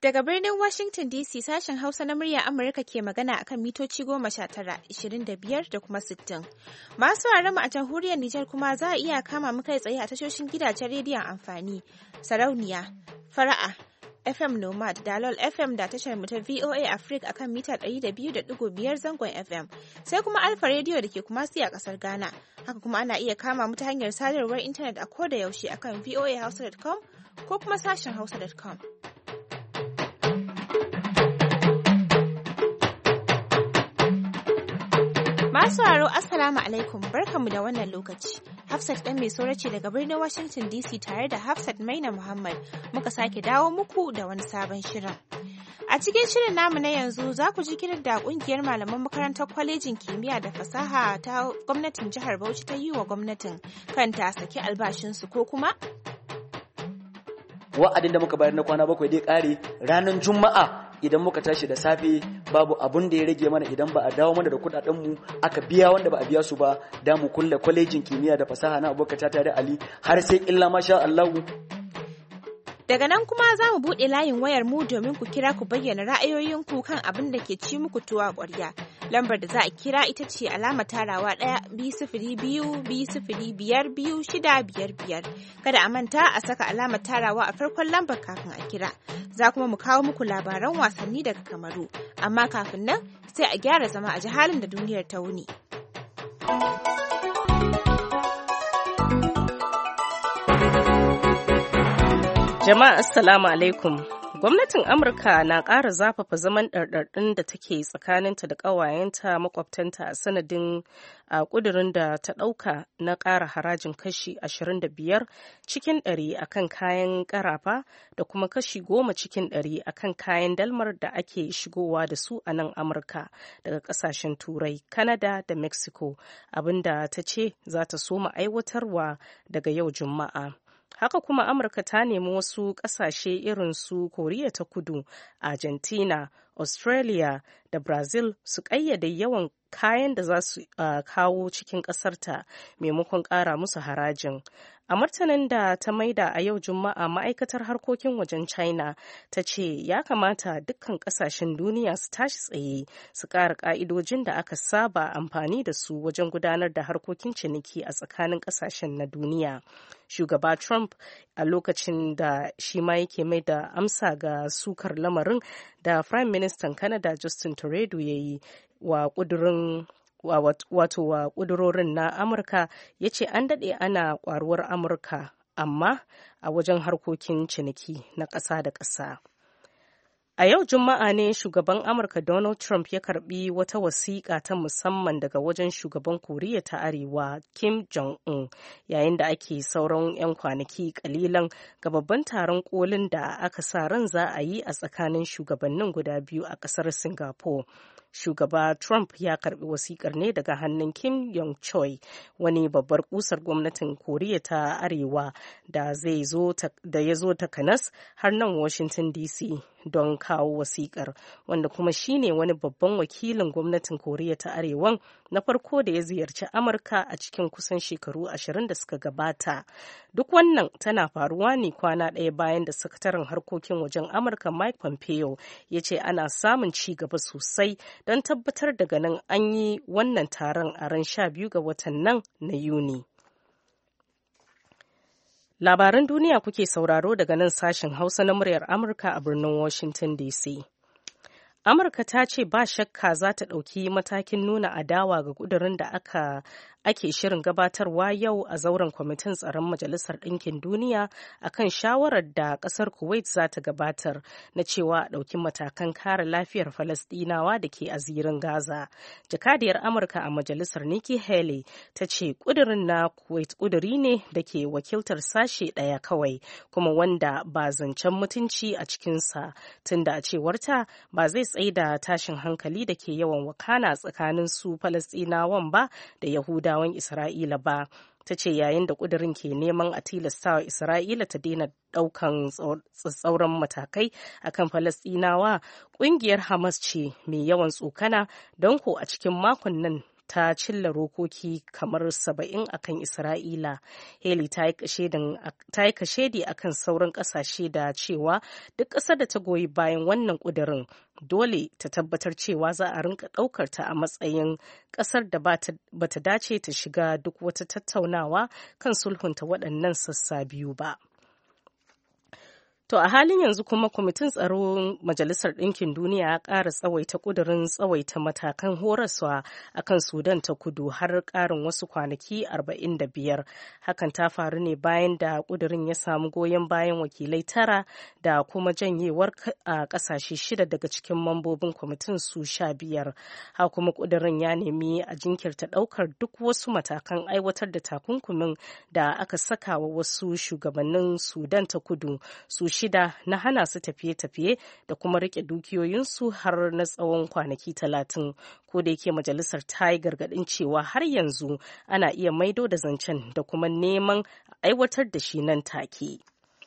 Daga birnin Washington DC sashen Hausa na murya Amurka ke magana akan mitoci 19, 25 da kuma 60. Masu mu a jamhuriyar Nijar kuma za a iya kama mu kai tsaye a tashoshin gidajen rediyon amfani, sarauniya, fara'a, FM Nomad, Dalol FM da tashar mu ta VOA Africa akan mita 102.5 zangon FM, sai kuma Alfa Radio da ke kuma a kasar Ghana. Haka kuma ana iya kama mu ta hanyar sadarwar intanet a koda yaushe akan voahausa.com ko kuma sashen hausa.com. Masu sauraro Assalamu alaikum, barkanmu da wannan lokaci. Hafsat ɗan mai ce daga birnin Washington DC tare da Hafsat Maina Muhammad muka sake dawo muku da wani sabon shirin. A cikin shirin namu na yanzu za ku ji kiran da ƙungiyar malaman makarantar kwalejin kimiyya da fasaha ta gwamnatin jihar Bauchi ta yi wa gwamnatin kan ta saki albashinsu ko kuma wa'adin da muka bayar na kwana 7 dai kare ranar Juma'a idan muka tashi da safe babu abun da ya rage mana idan ba a dawo mana da kudaden mu aka biya wanda ba a biya su ba da mu kulle kwalejin kimiyya da fasaha na Abubakar Tata da Ali har sai illa masha Allah. Daga nan kuma za mu buɗe layin wayar mu domin ku kira ku bayyana ra'ayoyinku kan abin da ke ci muku tuwa ƙwarya. Lambar da za a kira ita ce alama tarawa 1-2-0-2-5-2-6-5-5. Kada a manta a saka alamar tarawa a farkon lambar kafin a kira. Za kuma mu kawo muku labaran wasanni daga Kamaru. Amma kafin nan sai a gyara zama a ji halin da duniyar ta wuni. Jama'a Assalamu alaikum. Gwamnatin Amurka na ƙara zafafa zaman ɗarɗarɗin da take tsakaninta da ƙawayenta makwabtanta a sanadin ƙudurin da ta ɗauka na ƙara harajin kashi 25 cikin 100 akan kayan ƙarafa da kuma kashi 10 cikin 100 akan kayan dalmar da ake shigowa da su a nan Amurka daga ƙasashen Turai, Canada da Mexico, abinda ta ce za ta soma aiwatarwa daga yau Juma'a. Haka kuma Amurka ta nemi wasu ƙasashe irin su Koriya ta Kudu, Argentina, Australia da Brazil su ƙayyade yawan kayan da za su kawo cikin ƙasarta maimakon ƙara musu harajin. A martanin da ta maida a yau Juma'a, ma'aikatar harkokin wajen China ta ce ya kamata dukkan ƙasashen duniya su tashi tsaye su ƙara ƙa'idojin da aka saba amfani da su wajen gudanar da harkokin ciniki a tsakanin ƙasashen na duniya. Shugaba Trump a lokacin da shi ma yake mai da amsa ga sukar lamarin da Prime Minister Canada Justin Trudeau ya yi wa ƙudurorin na Amurka, ya ce an daɗe ana ƙwaruwar Amurka amma a wajen harkokin ciniki na ƙasa da ƙasa. A yau Juma'a ne shugaban Amurka Donald Trump ya karbi wata wasiƙa ta musamman daga wajen shugaban Koriya ta Arewa Kim Jong-un yayin da ake sauran 'yan kwanaki kalilan ga babban taron kolin da aka sa ran za a yi a tsakanin shugabannin guda biyu a ƙasar Singapore. Shugaba Trump ya karbi wasikar ne daga hannun Kim Yong Choi, wani babbar kusar gwamnatin Koriya ta Arewa da ya zo takanas har nan Washington DC don kawo wasikar, wanda kuma shine wani babban wakilin gwamnatin Koriya ta Arewan na farko da ya ziyarci Amurka a cikin kusan shekaru 20 da suka gabata. Duk wannan tana faruwa ne kwana ɗaya bayan da sakataren harkokin wajen Amurka Mike Pompeo ya ce ana samun ci gaba sosai don tabbatar da ganin an yi wannan taron a ran 12 ga watan nan na Yuni. Labaran duniya kuke sauraro daga nan sashen Hausa na muryar Amurka a birnin Washington DC. Amurka ta ce ba shakka za ta ɗauki matakin nuna adawa ga ƙudurin da ake shirin gabatarwa yau a zauren kwamitin tsaron Majalisar Ɗinkin Duniya akan shawarar da ƙasar Kuwait za ta gabatar na cewa a ɗauki matakan kare lafiyar Falasɗinawa da ke a zirin Gaza. Jakadiyar Amurka a Majalisar Nikki Haley ta ce ƙudurin na Kuwait ƙuduri ne da ke wakiltar sashe ɗaya kawai, kuma wanda ba zancen mutunci a cikinsa, tunda a cewarta ba zai tsaida tashin hankali da ke yawan wakana tsakanin su Falasɗinawan ba da Yahudawan Isra'ila ba. Ta ce yayin da ƙudurin ke neman a tilastawa Isra'ila ta daina ɗaukan tsatsauran matakai akan Falasɗinawa, ƙungiyar Hamas ce mai yawan tsokana don ko a cikin makon nan ta cilla rokoki kamar 70 akan Isra'ila. Haley ta yi kashedi akan sauran kasashe da cewa duk ƙasar da ta goyi bayan wannan ƙudurin dole ta tabbatar cewa za a rinka ɗaukar ta a matsayin ƙasar da bata dace ta shiga duk wata tattaunawa kan sulhunta waɗannan sassa biyu ba. To a halin yanzu kuma kwamitin tsaron Majalisar Ɗinkin Duniya ya ƙara tsawaita ƙudurin tsawaita matakan horaswa a kan Sudan ta kudu har ƙarin wasu kwanaki 45. Hakan ta faru ne bayan da ƙudurin ya samu goyon bayan wakilai 9 da kuma janyewar a ƙasashe 6 daga cikin mambobin kwamitin su 15. Ha kuma ƙudurin ya nemi a jinkirta ɗaukar duk wasu matakan aiwatar da takunkumin da aka saka wa wasu shugabannin Sudan ta kudu su 6 na hana su tafiye-tafiye da kuma rike dukiyoyinsu har na tsawon kwanaki 30. Ko da yake majalisar ta yi gargaɗin cewa har yanzu ana iya maido da zancen da kuma neman aiwatar da shi nan take.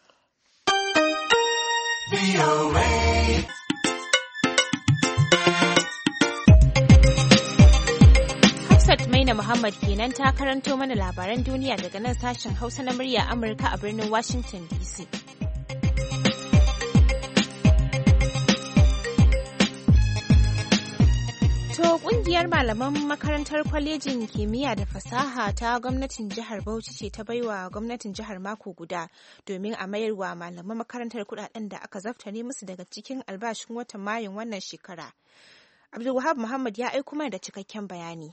Hafsat Maina Muhammad kenan ta karanto mana labaran duniya daga nan sashen Hausa na murya Amurka a birnin Washington DC. To kungiyar malaman makarantar kwalejin kimiyya da fasaha ta gwamnatin jihar Bauchi ce ta baiwa gwamnatin jihar mako guda domin a mayarwa malaman makarantar kudaden da aka zaftare musu daga cikin albashin watan Mayun wannan shekara. Abdulwahab Muhammad ya aiko mana da cikakken bayani.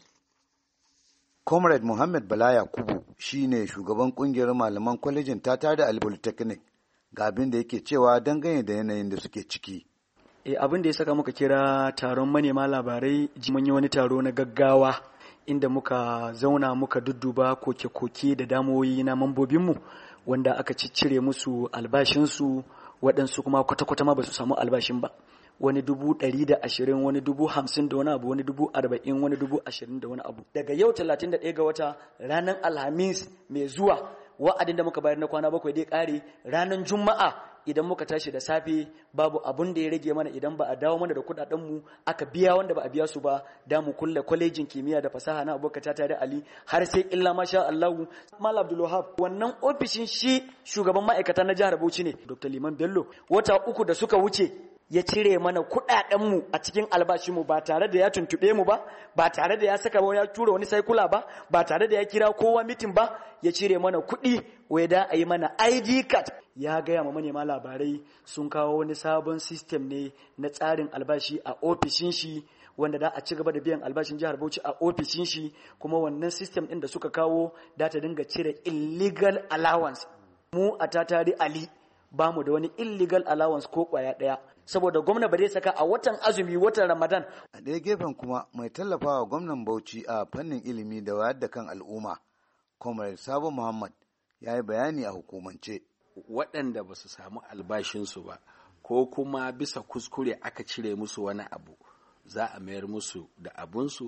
Comrade Muhammad Bala Yakubu shine shugaban kungiyar malaman kwalejin ta da Polytechnic ga abin da yake cewa dangane da yanayin da suke ciki. Abin da ya saka muka kira taron manema labarai mun yi wani taro na gaggawa inda muka zauna muka dudduba koke-koke da damoyi na mambobinmu wanda aka ciccire musu albashinsu waɗansu kuma kwata-kwata ma ba su samu albashin ba. Wani 120, wani 50 da wani abu, wani 40, wani 20 da wani abu. Daga yau 31 ga wata ranar Alhamis mai zuwa wa'adin da muka bayar na kwana 7 dai kare ranar Juma'a idan muka tashi da safe babu abun da ya rage mana idan ba a dawo mana da kudadenmu aka biya wanda ba a biya su ba da mu kulle kwalejin kimiyya da fasaha na Abubakar Tatare Ali har sai illa masha Allah. Malam Abdul Wahab wannan ofishin shi shugaban ma'aikata na jihar Bauchi ne Dr. Liman Bello wata 3 da suka wuce ya cire mana kudadenmu a cikin albashinmu ba tare da ya tuntube mu ba tare da ya saka ba ya tura wani saikula ba tare da ya kira kowa mitin ba ya cire mana kudi wai da a yi mana ID card. Ya gaya ma manema labarai sun kawo wani sabon system ne na tsarin albashi a ofishin shi wanda da a ci gaba da biyan albashin jihar Bauchi a ofishin shi kuma wannan system din da suka kawo da ta dinga cire illegal allowance. Mu a Tatare Ali ba mu da wani illegal allowance ko kwaya daya saboda gwamna ba zai saka a watan azumi watan Ramadan. A ɗaya gefen kuma mai tallafawa gwamnan Bauchi a fannin ilimi da wayar da kan al'umma Comrade Sabo Muhammad ya yi bayani a hukumance. Waɗanda ba su samu albashinsu ba ko kuma bisa kuskure aka cire musu wani abu za a mayar musu da abunsu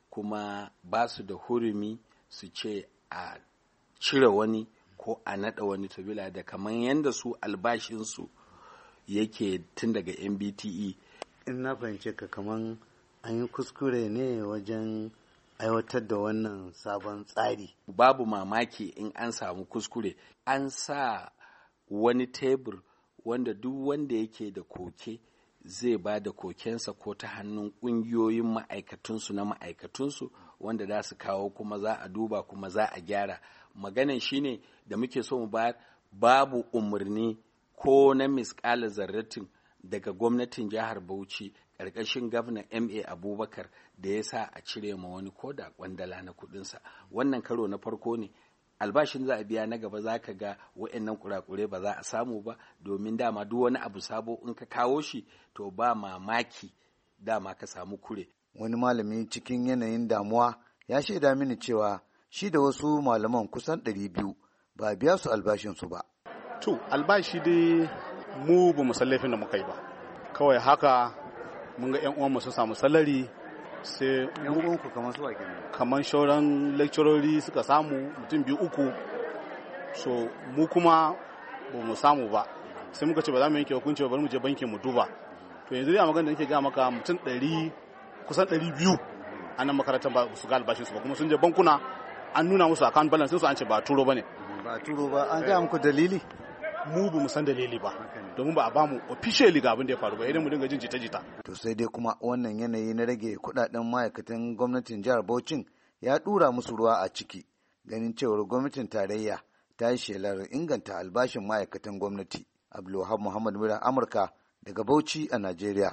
kuma ba su da hurumi su ce a cire wani ko a naɗa wani sabila da kamar yadda su albashinsu yake tun daga MBTE. In na fahimce ka kamar an yi kuskure ne wajen aiwatar da wannan sabon tsari. Babu mamaki in an samu kuskure. An sa wani tebur wanda duk wanda yake da koke zai ba da kokensa ko ta hannun ƙungiyoyin ma'aikatunsu na ma'aikatunsu wanda za su kawo kuma za a duba kuma za a gyara. Maganan shine da muke so mu bayar babu umarni ko na misƙala zarratin daga gwamnatin jihar Bauchi ƙarƙashin gwamnan MA Abubakar da ya sa a cire ma wani koda kwandala na kuɗinsa. Wannan karo na farko ne. Albashin za a biya na gaba za ka ga wa'annan kurakure ba za a samu ba domin dama duk wani abu sabo in ka kawo shi to ba mamaki dama ka samu kure. Wani malami cikin yanayin damuwa ya shaida mini cewa shi da wasu malaman kusan 200 ba biya su albashinsu ba. To albashi dai mu ba mu san laifin da muka yi ba. Kawai haka mun ga 'yan uwanmu sun samu salari sai yan uwanku kamar su wake kamar shauran lecturori suka samu mutum 2-3 so mu kuma ba mu samu ba sai muka ce ba za mu yanke hukunci ba bari mu je bankin mu duba to yanzu dai a magana da nake ga maka mutum 100 kusan 200 a nan makarantar ba su ga albashin su ba, kuma sun je bankuna an nuna musu account balance su an ce ba turo bane. Ba turo ba, an ga muku dalili? Mu ba mu san dalili ba, domin ba a bamu officially ga abin da ya faru ba, idan mu dinga jin jita-jita. To sai dai kuma wannan yanayi na rage kudaden ma'aikatan gwamnatin jihar Bauchi ya dura musu ruwa a ciki, ganin cewar gwamnatin tarayya ta yi shelar inganta albashin ma'aikatan gwamnati. Abdulwahab Muhammad Mura, Amurka daga Bauchi a Najeriya.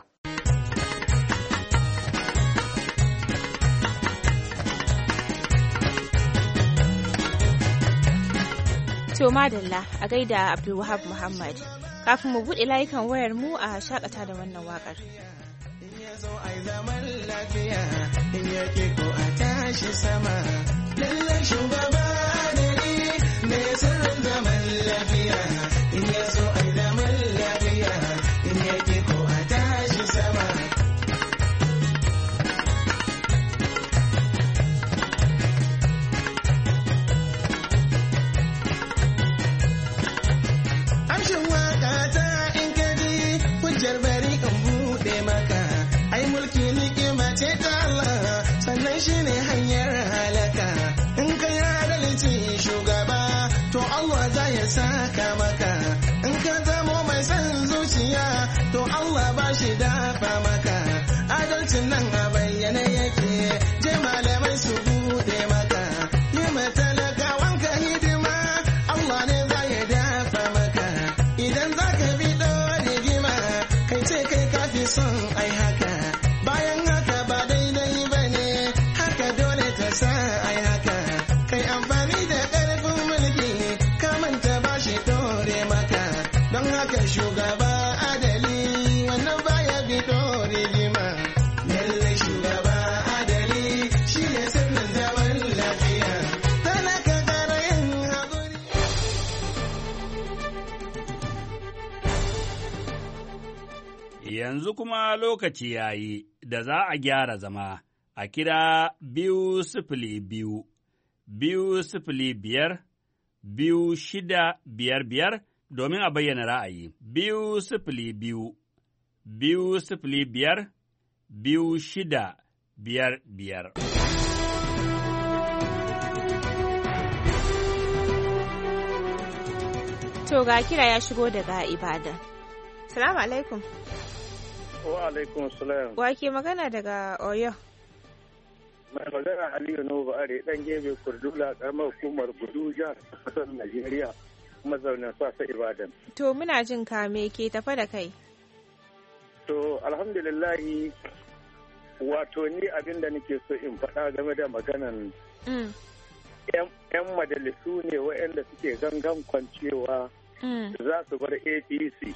To madalla a gaida Abdulwahab Muhammad. Kafin mu buɗe layukan wayar mu a shakata da wannan waƙar. In ya zo ai zaman lafiya, in ya ke ko a tashi sama. Lallan shugaba adali ne sirrin zaman lafiya. In ya zo ai zaman lafiya, in ya ke ko a tashi sama. Shine hanyar halaka in ka yi adalci shugaba to Allah za ya saka maka, in ka zamo mai son zuciya to Allah ba shi dafa maka. Adalcin nan a bayyane yake, je malamai su bude maka, yi matalakawan ka hidima Allah ne za ya dafa maka. Idan za ka bi rigima kai ce kai kafi son ai haka, bayan haka ba daidai ba ne, sa ai haka, kai amfani da ƙarfin mulki ka manta ba shi dore maka. Don haka shugaba adali wannan baya bi dore jima. Lalle shugaba adali shi ne sirrin zaman lafiya. Talaka ƙara yin haƙuri. Yanzu kuma lokaci yayi da za a gyara zama. A kira 202, 205, 2655 domin a bayyana ra'ayi. 202, 205, 2655. To ga kira ya shigo daga Ibadan. Salamu alaikum. Wa alaikum salam. Wa ke magana daga Oyo? Mai magana Aliyu Nuhu Ba'are dan gebe Kurdula karamar hukumar Gudu jihar kasar Najeriya, mazaunin sasa Ibadan. To muna jin ka me ke tafa da kai? To alhamdulillahi, wato ni abin da nake so in faɗa game da maganan 'yan majalisu ne waɗanda suke gangan kwancewa za su bar APC.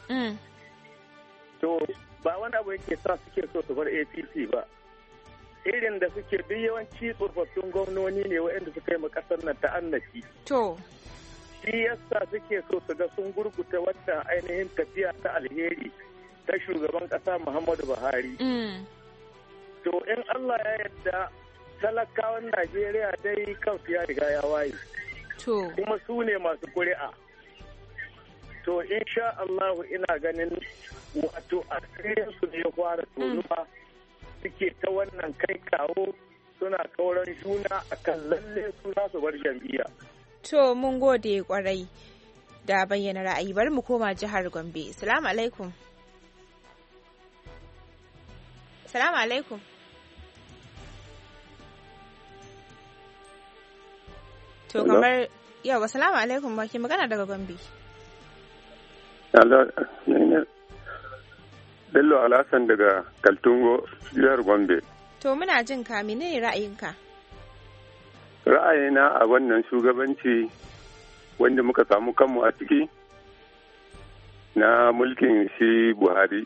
To ba wani abu yake sa suke so su bar APC ba. Irin da suke duk yawanci tsofaffin gwamnoni ne waɗanda suka yi ma ƙasar nan ta'annaci. To. Shi yasa suke so su ga sun gurguta wata ainihin tafiya ta alheri ta shugaban ƙasa Muhammadu Buhari. To in Allah ya yarda talakawan Najeriya dai kansu ya riga ya waye. To. Kuma su ne masu kuri'a. To insha Allah ina ganin wato asirinsu ne ya fara tonuwa. Suke ta wannan kai kawo suna kauran juna a kan lalle su za su bar jam'iyya. To mun gode kwarai da bayyana ra'ayi, bari mu koma jihar Gombe. Salamu alaikum. Salamu alaikum. To kamar yawa salamu alaikum, ba ke magana daga Gombe. Bello Alhassan daga Kaltungo, jihar Gombe. To muna jin ka, menene ra'ayinka? Ra'ayina a wannan shugabanci wanda muka samu kanmu a ciki na mulkin shi Buhari.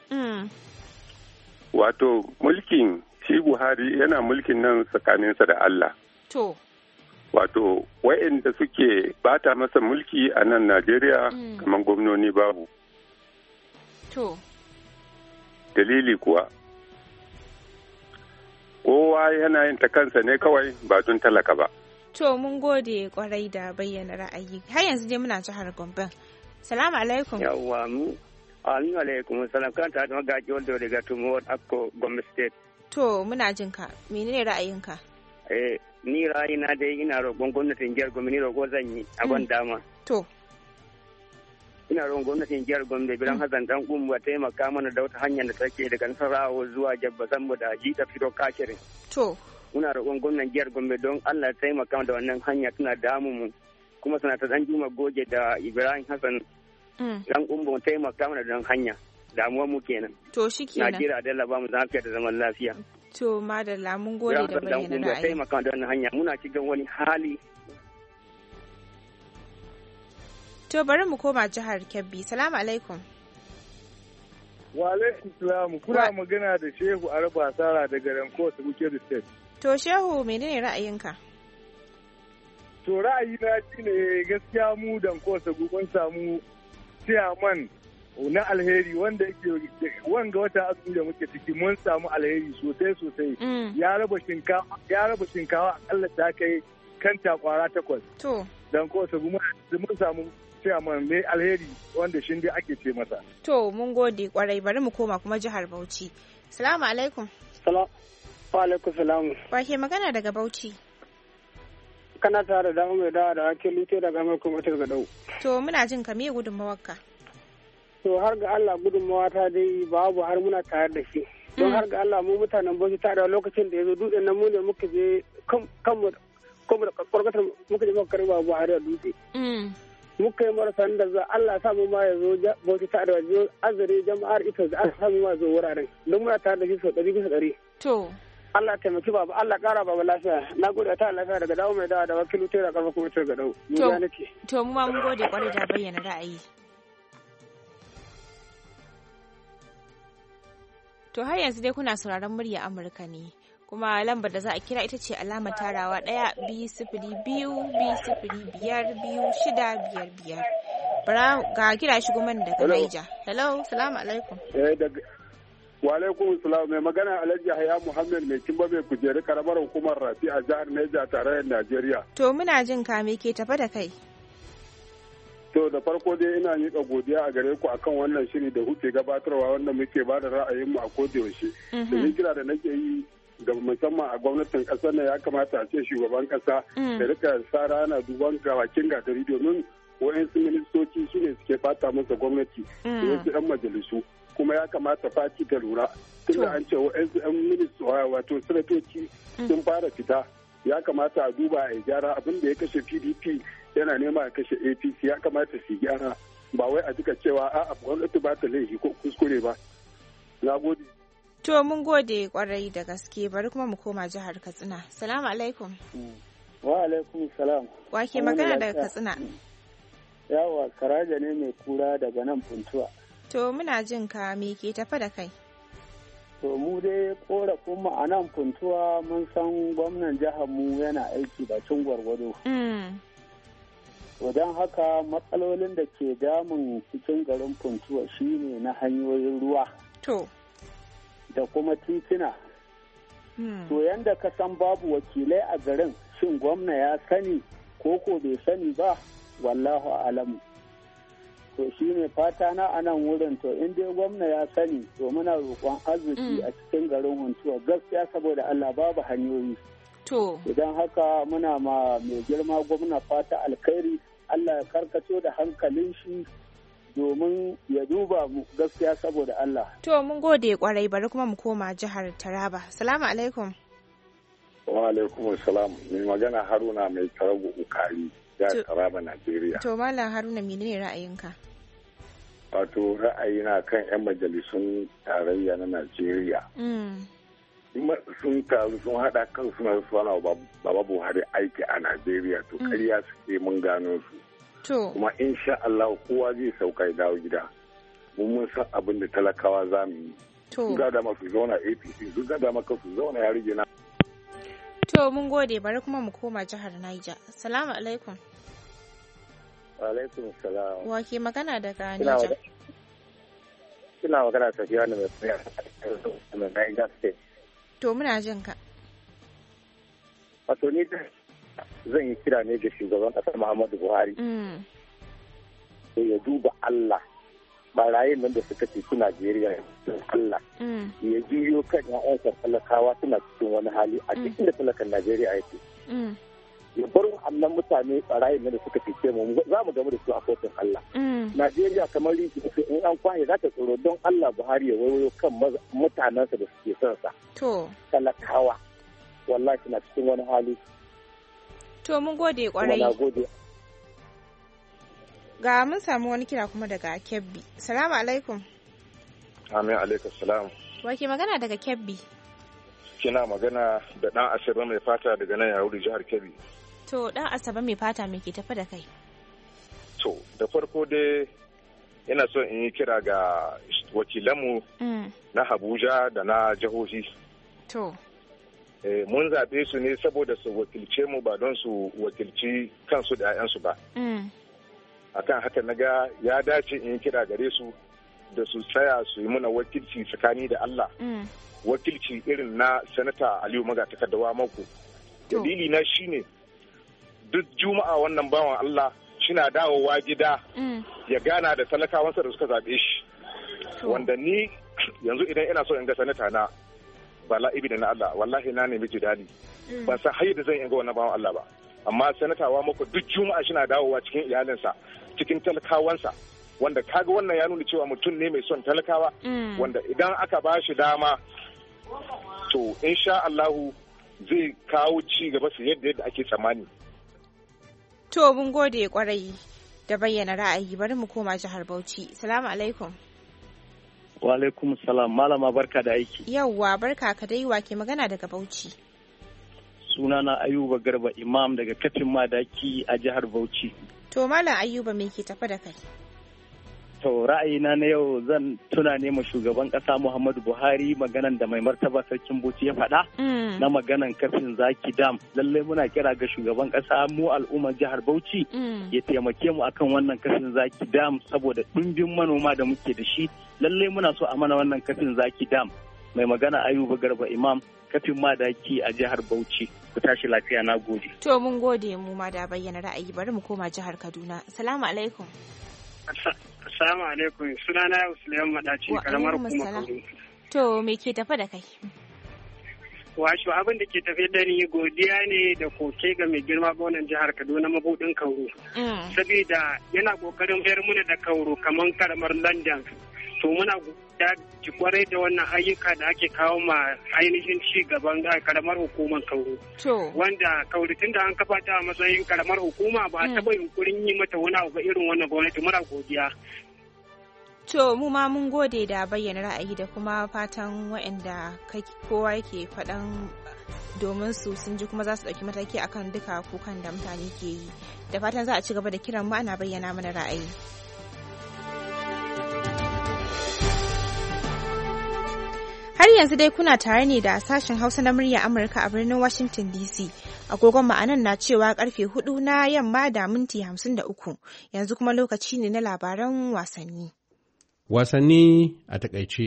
Wato mulkin shi Buhari yana mulkin nan tsakaninsa da Allah. To. Wato wa'inda suke bata masa mulki a nan Najeriya kamar gwamnoni babu. To. Dalili kuwa, kowa yana yin ta kansa ne kawai ba don talaka ba. To mun gode kwarai da bayyana ra'ayi. Har yanzu dai muna jihar Gombe. Salamu alaikum. Yawwa mu. Amin alaikum. Salam kan ta da magaji wanda daga Tumo Akko Gombe State. To muna jin ka. Menene ra'ayinka? Ni ra'ayina dai ina roƙon gwamnatin jihar Gombe, ni roƙo zan yi a ban dama. To. Ina roƙon gwamnatin jihar Gombe Biran Hassan dan Kumba taimaka mana da wata hanyar da take daga Nasarawa zuwa Jabba Zambo da Jita Fito Kashirin. To. Muna roƙon gwamnatin jihar Gombe don Allah ya taimaka da wannan hanya tana damu mu. Kuma suna ta dan Juma Goje da Ibrahim Hassan dan Kumba taimaka mana da hanya. Damuwar mu kenan. To shikenan. Najeriya da Allah ba mu lafiya da zaman lafiya. To madalla mun gode da bayyana ra'ayi. Taimaka da wannan hanya muna cikin wani hali. To bari mu koma jihar Kebbi. Salamu alaikum. Wa alaikum salam. Kuna magana da Shehu Arba Sara daga Ranko ta Bukeri State. To Shehu menene ra'ayinka? To ra'ayina shine gaskiya mu Danko Sagu mun samu chairman na alheri wanda yake wanga wata azumi da muke ciki mun samu alheri sosai. Ya raba shinkawa akalla ta kai kanta kwara 8. To Danko Sagu mun samu chairman mai alheri wanda shi dai ake ce masa. To mun gode kwarai, bari mu koma kuma jihar Bauchi. Salamu alaikum. Wa alaikum salam. Wa ke magana daga Bauchi? Kana tare da mai da ake lute daga mai kuma daga dau. To muna jin ka me gudunmawarka? To har ga Allah gudunmawa ta dai babu har muna tare da shi. Don har ga Allah mu mutanen Bauchi tare da lokacin da yazo dutsen nan mu ne muka je kanmu da kwarkatar muka je muka karba Buhari da dutse. Muka yi marasa da za Allah samu ma ya zo Bauchi tare da wajen azare jama'ar ita da Allah samu ma zo wuraren. Don muna tare da shi sau 100%. To Allah taimaki baba, Allah kara baba lafiya. Na gode ta lafiya daga dawo mai dawa da wakilu tera karfa kuma tera ga dawo. To mu ma mun gode kwarai da bayyana ra'ayi. To har yanzu dai kuna sauraron murya Amurka ne. Kuma lambar da za a kira ita ce alama tarawa 1-2-0-2-5-2-6-5-5. Bara ga kira shigo mana daga Niger. Hello, salamu alaikum. Wa alaikum salam, mai magana Alhaji Yahaya Muhammad mai kimba mai kujeru karamar hukumar Rafi a jihar Niger tarayyar Najeriya. To muna jin ka me ke tafa da kai? To da farko dai ina miƙa godiya a gare ku akan wannan shiri da kuke gabatarwa wanda muke ba da ra'ayinmu a koda yaushe. Domin kira da nake yi ga musamman a gwamnatin ƙasar nan ya kamata a ce shugaban ƙasa da rika sa rana duban gabakin gatari domin wa'yansu ministoci su ne suke fata masa gwamnati da wasu 'yan majalisu. Kuma ya kamata fati ta lura tunda an ce wa'yansu 'yan ministoci wato sanatoci sun fara fita ya kamata a duba a gyara abin da ya kashe PDP yana nema a kashe APC ya kamata su gyara ba wai a duka cewa a gwamnati ba ta laifi ko kuskure ba. Na gode. To mun gode kwarai da gaske, bari kuma mu koma jihar Katsina. Salamu alaikum. Wa alaikum salam. Wa ke magana daga Katsina? Yawa Karaja ne mai kura daga nan Funtuwa. To muna jin ka me ke tafa da kai? To mu dai korafin mu a nan Funtuwa mun san gwamnan jihar mu yana aiki bakin gwargwado. To don haka matsalolin da ke damun cikin garin Funtuwa shine na hanyoyin ruwa. To. Da kuma titina. To yanda ka san babu wakilai a garin, shin gwamna ya sani ko bai sani ba, wallahu alamu. To shi ne fata na a nan wurin, to in dai gwamna ya sani to muna roƙon arziki a cikin garin Huntuwa gaskiya saboda Allah babu hanyoyi. To. Idan haka muna ma mai girma gwamna fata alkhairi, Allah ya karkato da hankalin shi domin ya duba mu gaskiya saboda Allah. To mun gode kwarai, bari kuma mu koma jihar Taraba. Salamu alaikum. Wa alaikum salam. Mai magana Haruna mai Tarago Ukari, jihar Taraba, Najeriya. To Malam Haruna menene ra'ayinka? Wato ra'ayina kan 'yan majalisun tarayya na Najeriya. Sun taru sun haɗa kan suna suwana Baba Buhari aiki a Najeriya to ƙarya suke mun gano su. Kuma insha Allah kowa zai sauka ya dawo gida. Mun san abin da talakawa za mu yi. Sun gada masu zauna APC, sun gada maka su zauna ya rige na. To mun gode, bari kuma mu koma jihar Niger. Salamu alaikum. Wa alaikum salam. Wa ke magana daga Niger? Kina magana tafiya ne mai Niger State. To muna jin ka. Wato ni zan yi kira ne ga shugaban ƙasar Muhammadu Buhari. Sai ya duba Allah barayin nan da suka ceci Najeriya don Allah ya juyo kan ƴaƴansa talakawa suna cikin wani hali a cikin da talakan Najeriya yake. Ya bar wa'annan mutane barayin nan da suka cece mu za mu gamu da su a kotun Allah. Najeriya kamar in an kwaye za ta tsoro don Allah Buhari ya wayo kan mutanensa da suke son sa. Talakawa wallahi suna cikin wani hali. To mun gode kwarai. Ga mun samu wani kira kuma daga Kebbi. Salamu alaikum. Amin alaikum salam. Wake magana daga Kebbi? Kina magana da ɗan Asabe mai fata daga nan Yauri jihar Kebbi. To ɗan Asabe mai fata me ke tafi da kai? To da farko dai ina so in yi kira ga wakilanmu na Abuja da na jihohi. To. Mun zaɓe su ne saboda su wakilce mu ba don su wakilci kansu da 'ya'yansu ba. Akan haka na ga ya dace in kira gare su da su tsaya su yi muna wakilci tsakani da Allah. Wakilci irin na Sanata Aliyu Magatakardawa Mako. Dalili na shine duk juma'a wannan bawan Allah shina dawowa gida ya gana da talakawansa da suka zaɓe shi. Wanda ni yanzu idan ina so in ga sanata na Bala Ibi da na Allah wallahi na nemi jidali. Ban san har da zan in ga wannan bawan Allah ba. Amma sanatawa Mako duk juma'a shina dawowa cikin iyalinsa cikin talakawansa wanda kaga wannan ya nuna cewa mutum ne mai son talakawa wanda idan aka ba shi dama to insha Allahu zai kawo ci gaba su yadda ake tsammani. To mun gode kwarai da bayyana ra'ayi bari mu koma jihar Bauchi. Salamu alaikum. Wa alaikum salam malama barka da aiki. Yawwa barka ka dai wake magana daga Bauchi. Sunana Ayuba Garba Imam daga Kafin Madaki a jihar Bauchi. To Malam Ayuba me ke tafi da kai? To ra'ayina na yau zan tuna ne ma shugaban kasa Muhammadu Buhari maganan da mai martaba sarkin Bauchi ya faɗa na maganan kafin Zaki Dam. Lallai muna kira ga shugaban kasa mu al'ummar jihar Bauchi ya taimake mu akan wannan kafin Zaki Dam saboda ɗumbin manoma da muke da shi. Lallai muna so a mana wannan kafin Zaki Dam. Mai magana Ayuba Garba Imam kafin Madaki a jihar Bauchi. Ku tashi lafiya na gode. To mun gode mu ma da bayyana ra'ayi bari mu koma jihar Kaduna. Assalamu alaikum. Assalamu alaikum. Sunana Usman Madaci karamar hukumar Kaduna. To me ke tafe da kai? Washu abin da ke tafe da ni godiya ne da koke ga mai girma gwamnan jihar Kaduna mabudin Kauru. Saboda yana kokarin bayar mana da Kauru kamar karamar London. To muna da kwarai da wannan ayyuka da ake kawo ma ainihin ci gaban karamar hukumar Kauru. Wanda Kauru tun da an kafa ta a matsayin karamar hukuma ba a taɓa yunkurin yi mata wani abu irin wannan gwamnati muna godiya. To mu ma mun gode da bayyana ra'ayi da kuma fatan waɗanda kowa yake faɗan domin su sun ji kuma za su ɗauki mataki akan duka kukan da mutane ke yi. Da fatan za a ci gaba da kiran mu ana bayyana mana ra'ayi. Har yanzu dai kuna tare ne da sashen Hausa na murya Amurka a birnin Washington DC. Agogon ma'anan na cewa karfe 4 na yamma da minti 53. Yanzu kuma lokaci ne na labaran wasanni. Wasanni a takaice.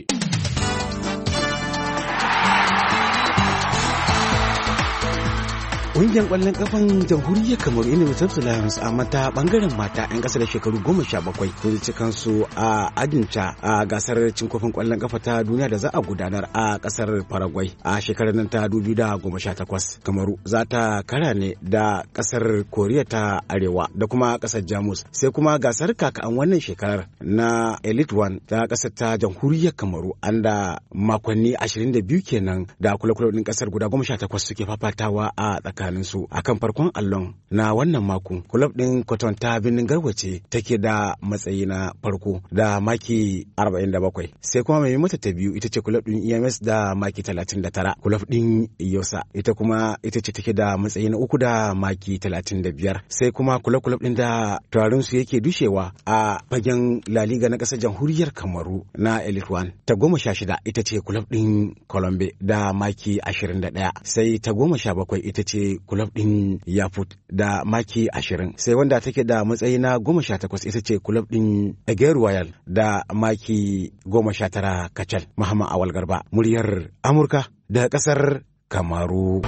Ƙungiyar ƙwallon ƙafan jamhuriyar Kamaru inda Musamman Lions a mata ɓangaren mata 'yan ƙasa da shekaru 17 sun ci kansu a Ajinca a gasar cin kofin ƙwallon ƙafa ta duniya da za a gudanar a ƙasar Paraguay a shekarar nan ta 2018. Kamaru za ta kara ne da ƙasar Koriya ta Arewa da kuma ƙasar Jamus sai kuma gasar kakan wannan shekarar na Elite One ta ƙasar ta jamhuriyar Kamaru an da makonni 22 kenan da kula-kula ɗin ƙasar guda 18 suke fafatawa a tsakanin su akan farkon allon na wannan mako kulab din Cotton ta birnin Garwace take da matsayi na farko da maki 47 sai kuma mai mata ta biyu ita ce kulab din EMS da maki 39 kulab din Yosa ita kuma ita ce take da matsayi na uku da maki 35 sai kuma kulab din da tawarin su yake dushewa a fagen La Liga na kasar jamhuriyar Kamaru na Elite One ta 16 ita ce kulab din Colombe da maki 21 sai ta 17 ita ce kulab din Yaput da maki 20 sai wanda take da matsayi na 18 ita ce kulab din Ege Royal da maki 19 kacal. Muhammad Awal Garba muryar Amurka da kasar Kamaru.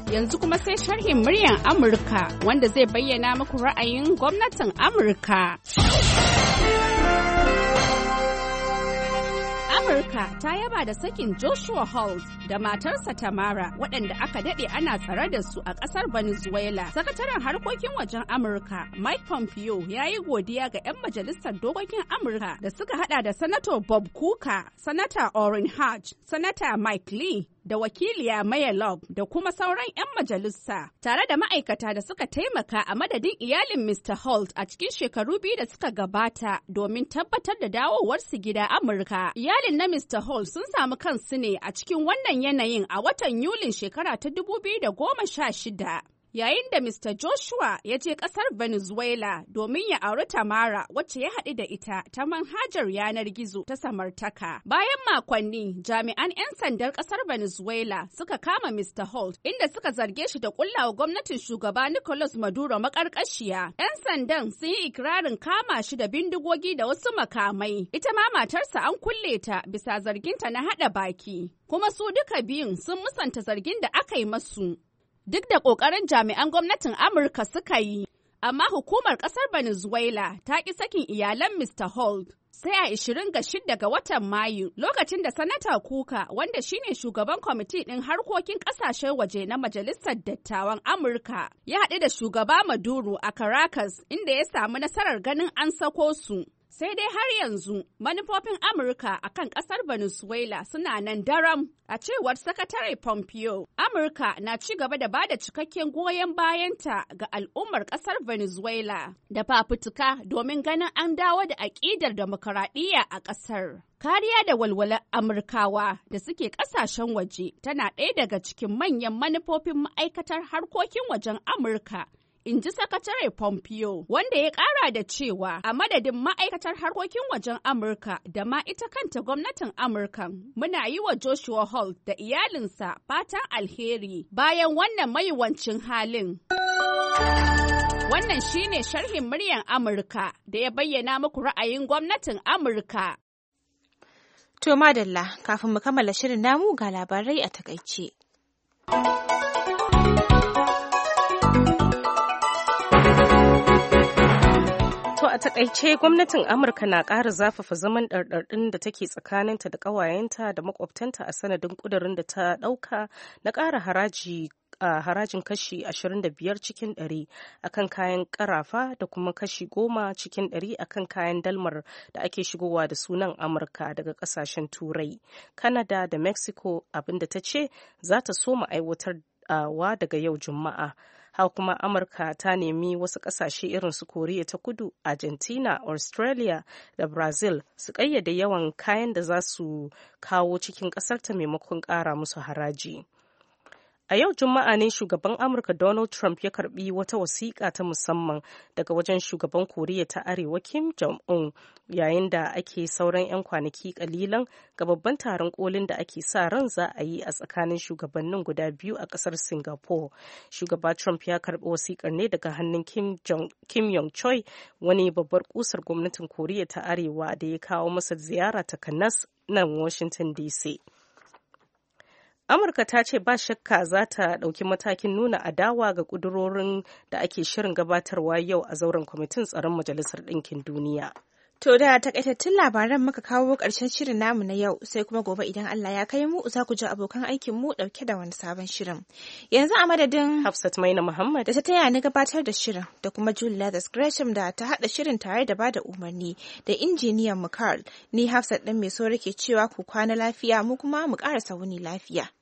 Yanzu kuma sai sharhin muryar Amurka wanda zai bayyana muku ra'ayin gwamnatin Amurka. Amurka ta yaba da sakin Joshua Holt da matarsa Tamara waɗanda aka daɗe ana tsare da su a ƙasar Venezuela. Sakataren harkokin wajen Amurka Mike Pompeo ya yi godiya ga 'yan majalisar dokokin Amurka da suka hada da Sanator Bob Kuka, Sanata Orrin Hatch, Sanata Mike Lee, da wakiliya Maya Love da kuma sauran 'yan majalisa tare da ma'aikata da suka taimaka a madadin iyalin Mr. Holt a cikin shekaru 2 da suka gabata domin tabbatar da dawowarsu gida Amurka. Iyalin na Mr. Holt sun samu kansu ne a cikin wannan yanayin a watan Yulin shekara ta 2016. Yayin da Mr. Joshua ya je ƙasar Venezuela domin ya auri Tamara wacce ya haɗu da ita ta manhajar yanar gizo ta samartaka. Bayan makonni, jami'an 'yan sandar ƙasar Venezuela suka kama Mr. Holt inda suka zarge shi da ƙullawa gwamnatin shugaba Nicolas Maduro maƙarƙashiya. 'Yan sandan sun yi ikirarin kama shi da bindigogi da wasu makamai. Ita ma matarsa an kulle ta bisa zarginta na haɗa baki. Kuma su duka biyun sun musanta zargin da aka yi masu. Duk da ƙoƙarin jami'an gwamnatin Amurka suka yi, amma hukumar ƙasar Venezuela ta ƙi sakin iyalan Mr. Holt. Sai a 26 ga watan Mayu, lokacin da Sanata Kuka, wanda shine shugaban kwamiti ɗin harkokin ƙasashen waje na Majalisar Dattawan Amurka, ya haɗu da shugaba Maduro a Caracas, inda ya samu nasarar ganin an sako su. Sai dai har yanzu manufofin Amurka a kan ƙasar Venezuela suna nan daram. A cewar Sakatare Pompeo, Amurka na ci gaba da ba da cikakken goyon bayanta ga al'ummar ƙasar Venezuela da fafutuka domin ganin an dawo da aƙidar demokaradiyya a ƙasar. Kariya da walwalar Amurkawa da suke ƙasashen waje tana ɗaya daga cikin manyan manufofin ma'aikatar harkokin wajen Amurka. In ji Sakatare Pompeo, wanda ya ƙara da cewa a madadin ma'aikatar harkokin wajen Amurka da ma ita kanta gwamnatin Amurka, muna yi wa Joshua Holt da iyalinsa fatan alheri bayan wannan mayuwancin halin. Wannan shine sharhin muryar Amurka da ya bayyana muku ra'ayin gwamnatin Amurka. To madalla, kafin mu kammala shirin namu ga labarai a takaice. To a takaice gwamnatin Amurka na ƙara zafafa zaman ɗarɗarɗin da take tsakaninta da ƙawayenta da makwabtanta a sanadin ƙudurin da ta ɗauka na ƙara harajin kashi 25 cikin 100 akan kayan ƙarafa da kuma kashi 10 cikin 100 akan kayan dalmar da ake shigowa da sunan Amurka daga ƙasashen Turai, Canada da Mexico, abinda ta ce za ta soma aiwatarwa daga yau Juma'a. Haka kuma Amurka ta nemi wasu ƙasashe irin su Koriya ta Kudu, Argentina, Australia da Brazil su ƙayyade yawan kayan da za su kawo cikin ƙasarta maimakon ƙara musu haraji. A yau Juma'a ne shugaban Amurka Donald Trump ya karbi wata wasiƙa ta musamman daga wajen shugaban Koriya ta Arewa Kim Jong-un yayin da ake sauran 'yan kwanaki kalilan ga babban taron kolin da ake sa ran za a yi a tsakanin shugabannin guda biyu a ƙasar Singapore. Shugaba Trump ya karbi wasiƙar ne daga hannun Kim Yong-chol, wani babbar kusar gwamnatin Koriya ta Arewa da ya kawo masa ziyara ta kanas nan Washington DC. Amurka ta ce ba shakka za ta ɗauki matakin nuna adawa ga ƙudurorin da ake shirin gabatarwa yau a zauren kwamitin tsaron Majalisar Ɗinkin Duniya. To da takaitattun labaran muka kawo ƙarshen shirin namu na yau, sai kuma gobe idan Allah ya kai mu za ku ji abokan aikin mu ɗauke da wani sabon shirin. Yanzu a madadin Hafsat Maina Muhammad da ta taya ni gabatar da shirin da kuma Julie Lathers Gresham da ta haɗa shirin tare da bada umarni da injiniyan mu Carl, ni Hafsat ɗin mai so rake cewa ku kwana lafiya mu kuma mu ƙarasa wuni lafiya.